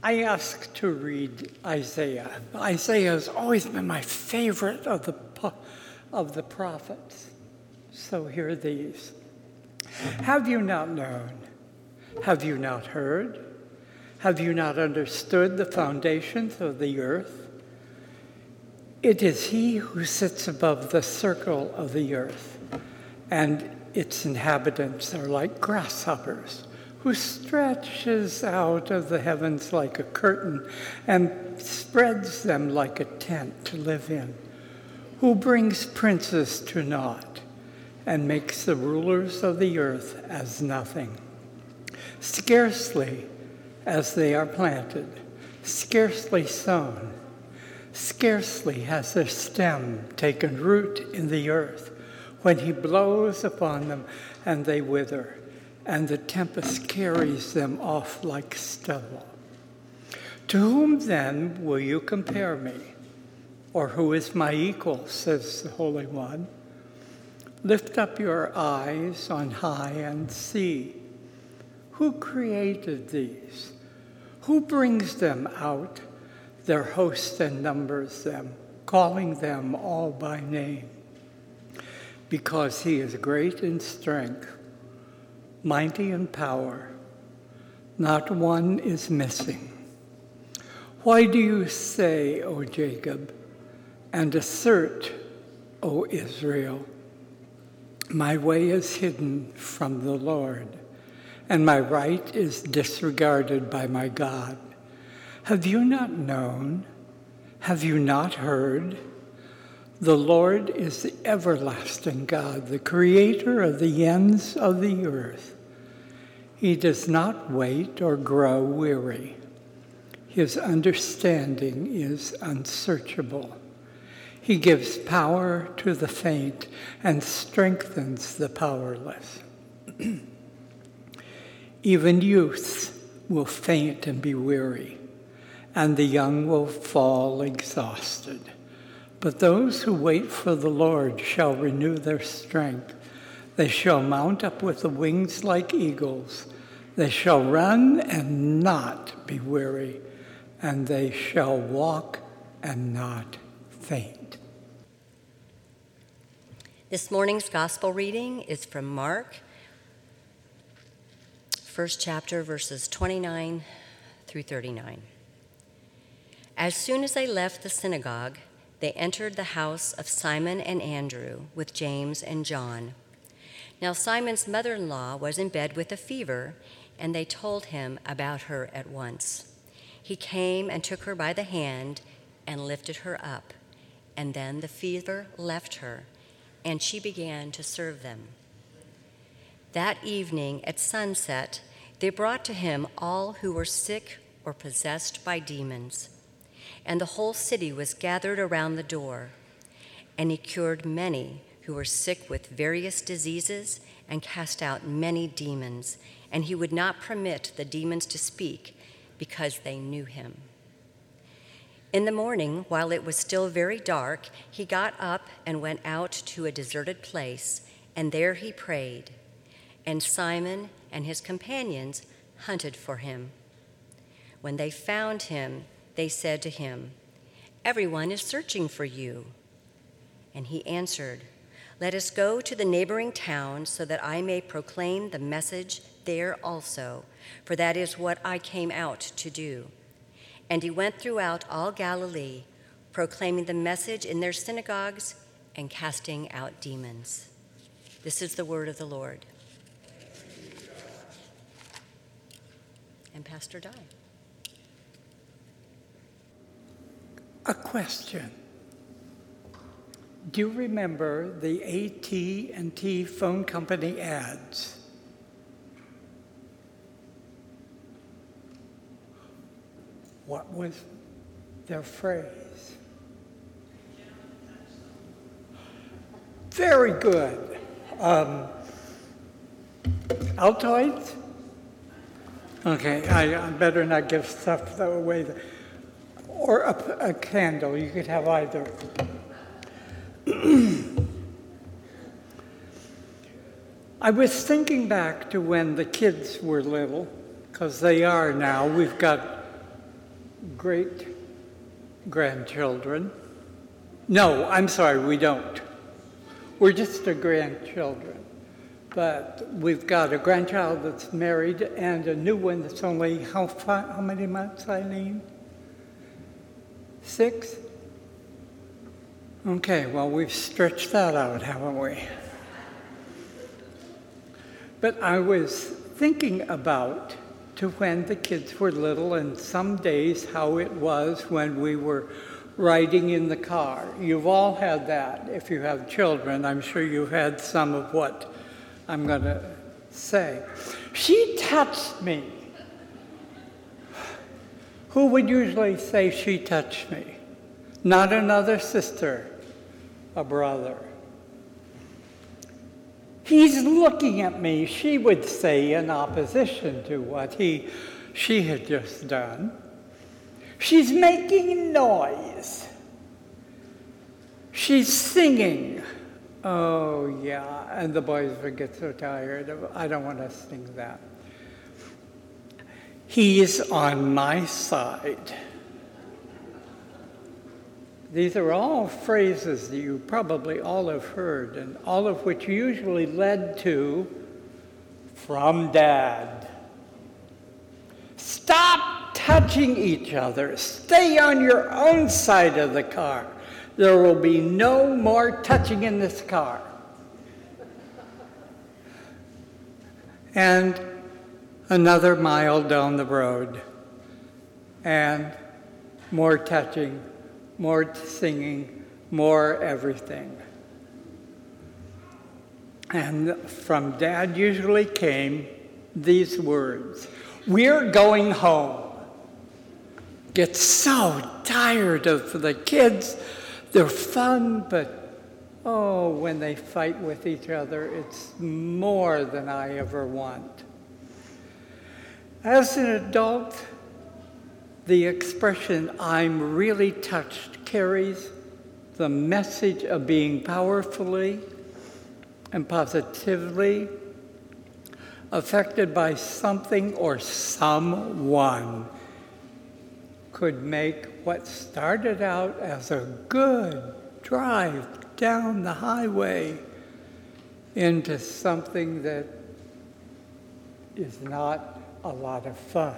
I asked to read Isaiah. Isaiah has always been my favorite of the prophets. So here are these. Have you not known? Have you not heard? Have you not understood the foundations of the earth? It is he who sits above the circle of the earth, and its inhabitants are like grasshoppers, who stretches out of the heavens like a curtain and spreads them like a tent to live in, who brings princes to naught and makes the rulers of the earth as nothing. Scarcely as they are planted, scarcely sown, scarcely has their stem taken root in the earth, when he blows upon them and they wither, and the tempest carries them off like stubble. To whom then will you compare me? Or who is my equal, says the Holy One? Lift up your eyes on high and see. Who created these? Who brings them out? Their host and numbers them, calling them all by name. Because he is great in strength, mighty in power, not one is missing. Why do you say, O Jacob, and assert, O Israel, my way is hidden from the Lord, and my right is disregarded by my God? Have you not known? Have you not heard? The Lord is the everlasting God, the creator of the ends of the earth. He does not wait or grow weary. His understanding is unsearchable. He gives power to the faint and strengthens the powerless. Even youths will faint and be weary, and the young will fall exhausted. But those who wait for the Lord shall renew their strength. They shall mount up with the wings like eagles. They shall run and not be weary, and they shall walk and not faint. This morning's gospel reading is from Mark, first chapter, verses 29 through 39. As soon as they left the synagogue, they entered the house of Simon and Andrew with James and John. Now Simon's mother-in-law was in bed with a fever, and they told him about her at once. He came and took her by the hand and lifted her up, and then the fever left her, and she began to serve them. That evening at sunset, they brought to him all who were sick or possessed by demons, and the whole city was gathered around the door. And he cured many who were sick with various diseases and cast out many demons, and he would not permit the demons to speak because they knew him. In the morning, while it was still very dark, he got up and went out to a deserted place, and there he prayed. And Simon and his companions hunted for him. When they found him, they said to him, "Everyone is searching for you." And he answered, "Let us go to the neighboring towns so that I may proclaim the message there also, for that is what I came out to do." And he went throughout all Galilee, proclaiming the message in their synagogues and casting out demons. This is the word of the Lord. And Pastor Dye. A question. Do you remember the AT&T phone company ads? What was their phrase? Very good. Altoids? Okay, I better not give stuff away. Or a candle, you could have either. I was thinking back to when the kids were little, because they are now. We've got great-grandchildren. No, I'm sorry, we don't. We're just the grandchildren. But we've got a grandchild that's married and a new one that's only, how many months, Eileen? 6? Okay, well, we've stretched that out, haven't we? But I was thinking about to when the kids were little and some days how it was when we were riding in the car. You've all had that. If you have children, I'm sure you've had some of what I'm going to say. She touched me. Who would usually say she touched me? Not another sister, a brother. He's looking at me, she would say, in opposition to what she had just done. She's making noise. She's singing. Oh, yeah, and the boys would get so tired of, I don't want to sing that. He's on my side. These are all phrases that you probably all have heard, and all of which usually led to, from Dad. Stop touching each other. Stay on your own side of the car. There will be no more touching in this car. And another mile down the road, and more touching, more singing, more everything. And from Dad usually came these words, "We're going home." Get so tired of the kids. They're fun, but oh, when they fight with each other, it's more than I ever want. As an adult, the expression, "I'm really touched," carries the message of being powerfully and positively affected by something or someone could make what started out as a good drive down the highway into something that is not a lot of fun.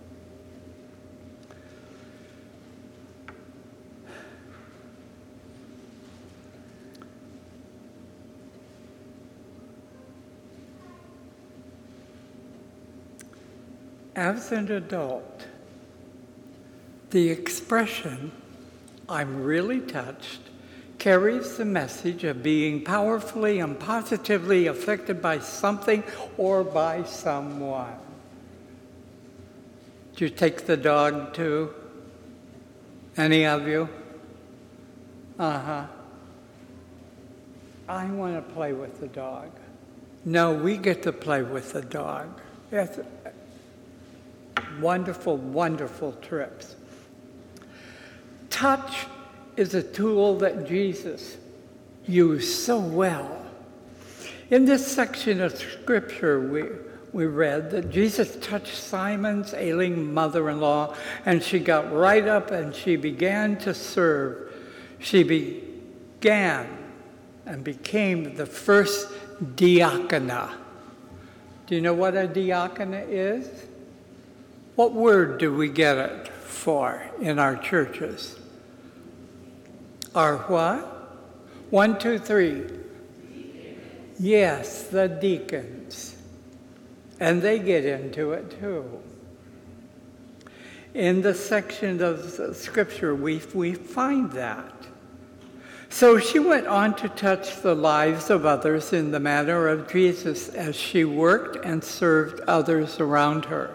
As an adult, the expression, "I'm really touched," carries the message of being powerfully and positively affected by something or by someone. Did you take the dog too? Any of you? I want to play with the dog. No, we get to play with the dog. That's wonderful, wonderful trips. Touch is a tool that Jesus used so well. In this section of Scripture, we read that Jesus touched Simon's ailing mother-in-law, and she got right up and she began to serve. She began and became the first diaconate. Do you know what a diaconate is? What word do we get it for in our churches? Our what? 1, 2, 3. Yes, the deacons. And they get into it too. In the section of Scripture, we find that. So she went on to touch the lives of others in the manner of Jesus as she worked and served others around her.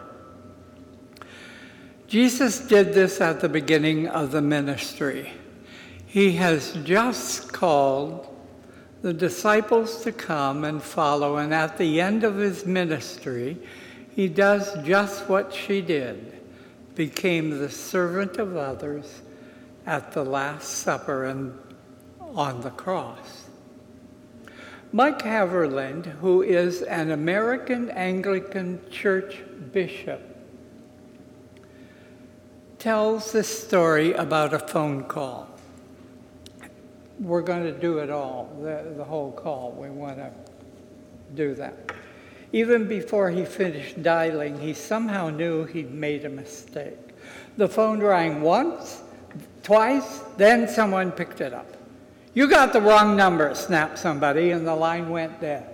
Jesus did this at the beginning of the ministry. He has just called the disciples to come and follow, and at the end of his ministry, he does just what she did, became the servant of others at the Last Supper and on the cross. Mike Haverland, who is an American Anglican Church bishop, tells this story about a phone call. We're going to do it all, the whole call. We want to do that. Even before he finished dialing, he somehow knew he'd made a mistake. The phone rang once, twice, then someone picked it up. "You got the wrong number," snapped somebody, and the line went dead.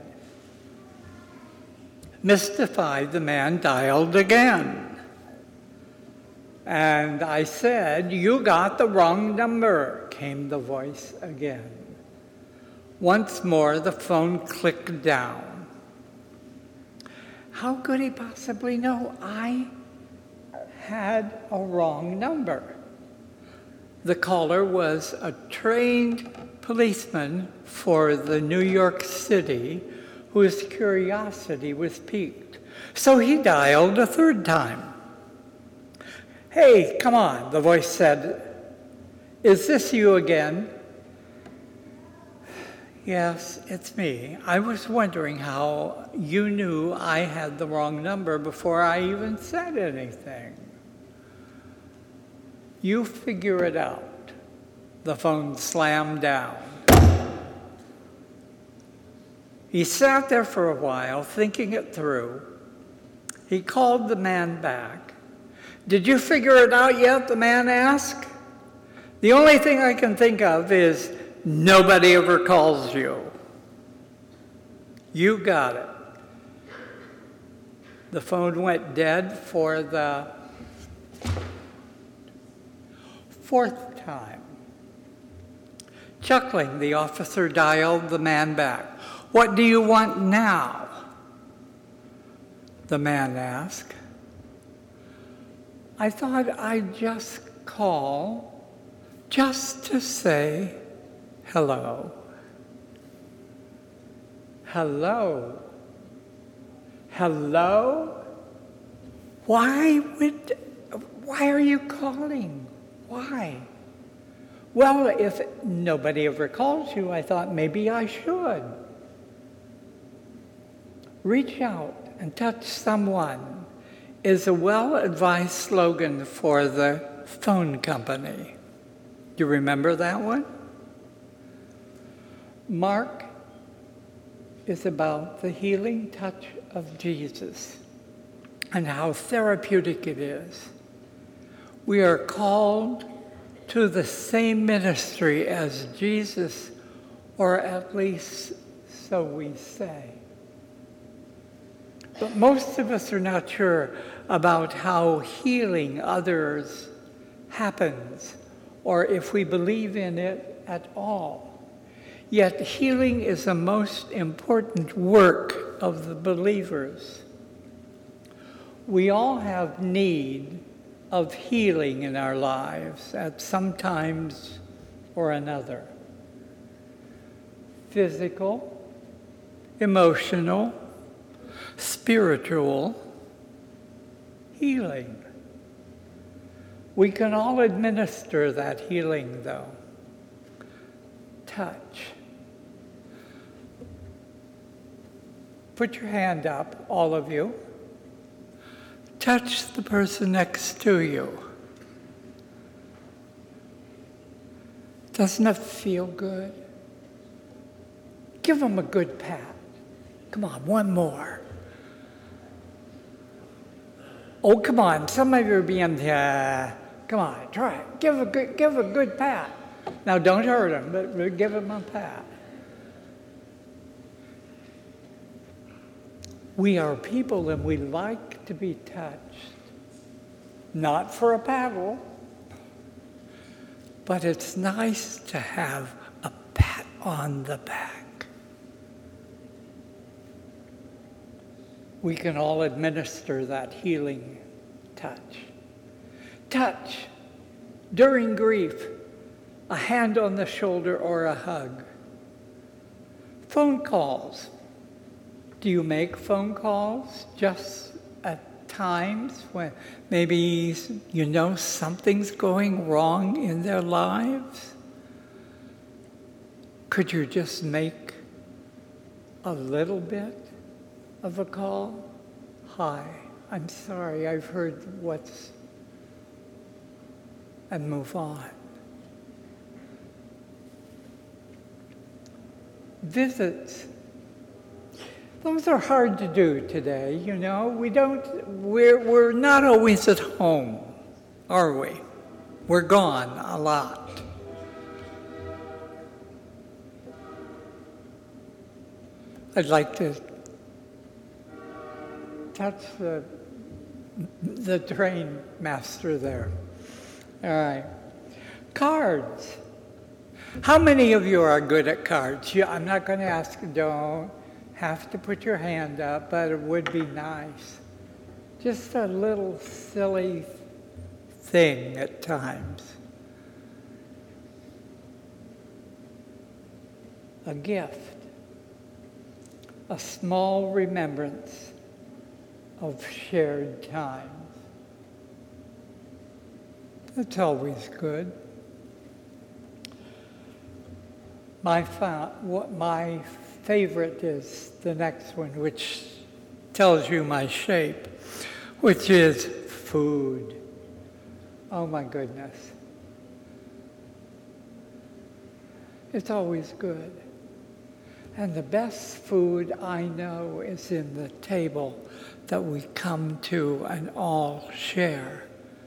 Mystified, the man dialed again. And I said, "You got the wrong number," came the voice again. Once more, the phone clicked down. How could he possibly know I had a wrong number? The caller was a trained policeman for the New York City whose curiosity was piqued. So he dialed a third time. "Hey, come on," the voice said. "Is this you again?" "Yes, it's me. I was wondering how you knew I had the wrong number before I even said anything." "You figure it out." The phone slammed down. He sat there for a while, thinking it through. He called the man back. "Did you figure it out yet?" the man asked. "The only thing I can think of is nobody ever calls you." "You got it." The phone went dead for the fourth time. Chuckling, the officer dialed the man back. "What do you want now?" the man asked. "I thought I'd just call just to say hello." Hello? Hello? Why are you calling? Why? "Well, if nobody ever calls you, I thought maybe I should." Reach out and touch someone is a well-advised slogan for the phone company. Do you remember that one? Mark is about the healing touch of Jesus and how therapeutic it is. We are called to the same ministry as Jesus, or at least so we say. But most of us are not sure about how healing others happens, or if we believe in it at all. Yet healing is the most important work of the believers. We all have need of healing in our lives at some times or another. Physical, emotional, spiritual healing. We can all administer that healing, though. Touch. Put your hand up, all of you. Touch the person next to you. Doesn't it feel good? Give them a good pat. Come on, one more. Oh, come on, some of you are being, come on, try it. Give a good pat. Now, don't hurt them, but give them a pat. We are people and we like to be touched. Not for a paddle, but it's nice to have a pat on the back. We can all administer that healing touch. Touch during grief, a hand on the shoulder or a hug. Phone calls. Do you make phone calls just at times when maybe you know something's going wrong in their lives? Could you just make a little bit of a call? "Hi, I'm sorry, I've heard what's and move on. Visits. Those are hard to do today, you know. We're not always at home, are we? We're gone a lot. I'd like to touch the train master there. All right. Cards. How many of you are good at cards? I'm not going to ask, don't have to put your hand up, but it would be nice. Just a little silly thing at times. A gift. A small remembrance of shared times. That's always good. My favorite is the next one, which tells you my shape, which is food. Oh my goodness. It's always good. And the best food I know is in the table that we come to and all share.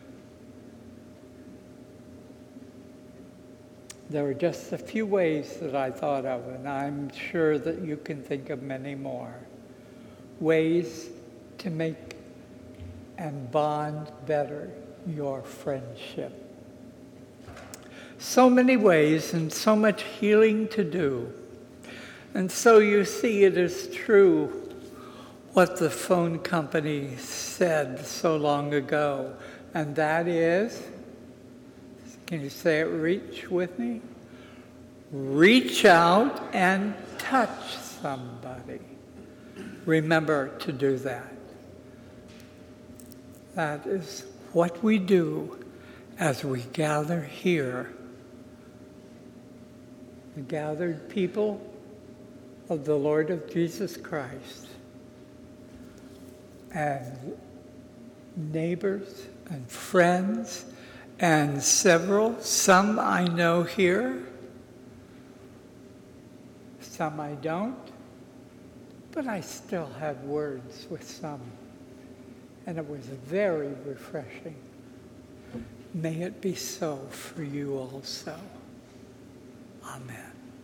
There are just a few ways that I thought of, and I'm sure that you can think of many more. Ways to make and bond better your friendship. So many ways and so much healing to do. And so you see, it is true what the phone company said so long ago, and that is, can you say it, reach with me? Reach out and touch somebody. Remember to do that. That is what we do as we gather here. The gathered people of the Lord of Jesus Christ, and neighbors and friends, and some I know here, some I don't, but I still had words with some, and it was very refreshing. May it be so for you also. Amen.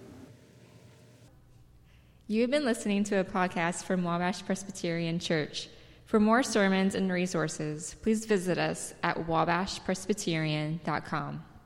You have been listening to a podcast from Wabash Presbyterian Church. For more sermons and resources, please visit us at wabashpresbyterian.com.